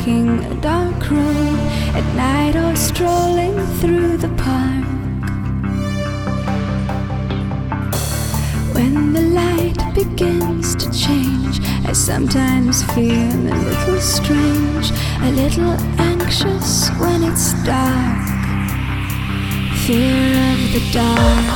walking a dark road at night or strolling through the park. When the light begins to change, I sometimes feel a little strange, a little anxious when it's dark. Fear of the dark.